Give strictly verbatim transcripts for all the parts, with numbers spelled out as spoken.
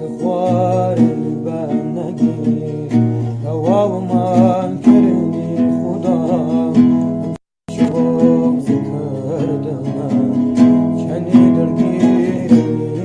خوار بندگی هوا و من کرمی خدا شوق ذکر من چنی درگیری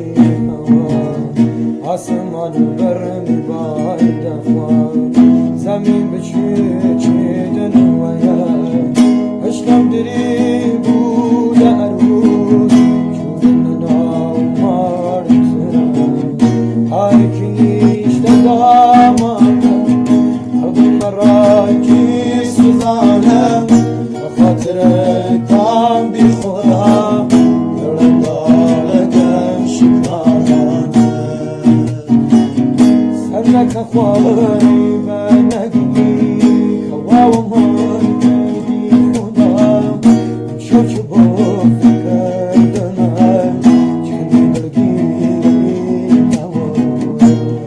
هوا آسمان برمی باید خواه زمین بچه چیدن ویا عشقم دری بود عروس چون نام مارترم های کنیش دامانم حبم برای کی سوزانم بخاطر کام بی خدا دلم دارگم شکارانم سرک خواری بنگی هوا و من بی خدا شوچ با فکر دنم چنی دلگیری نواز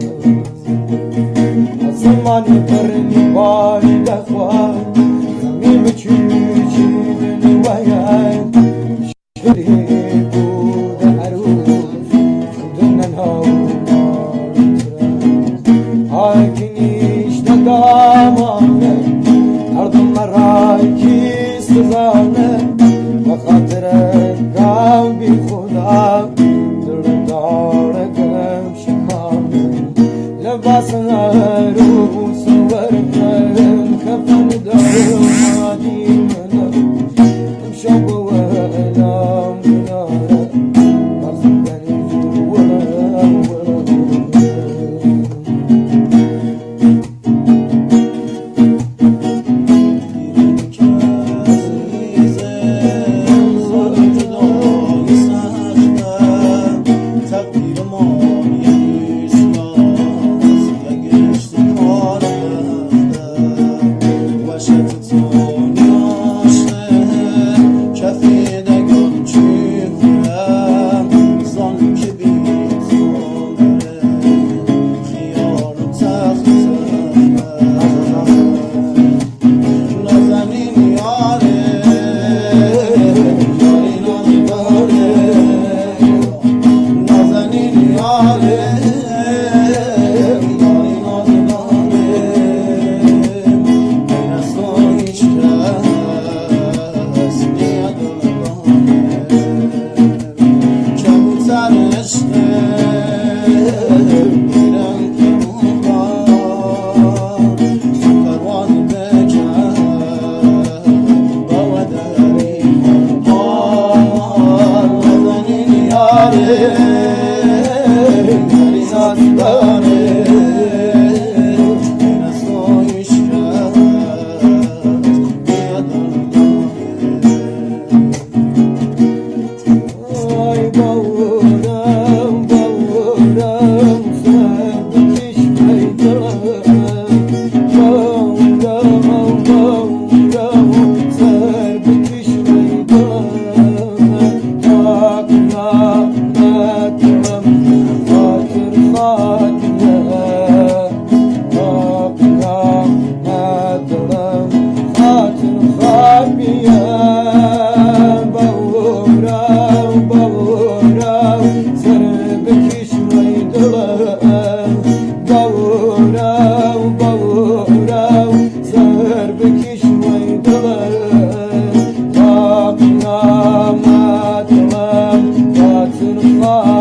آسمانی پرنی باری دخواه زمین بچی چیدن ویای شدی بود عروس شدن ها های کنیش ندامانه هردم مرای کی سزانه بخاطر کام بی خدا دل دارگم شکانه لباس عروس ورم کفن دارم مادی منم امشب و اعلام داره مخبری ولم Allah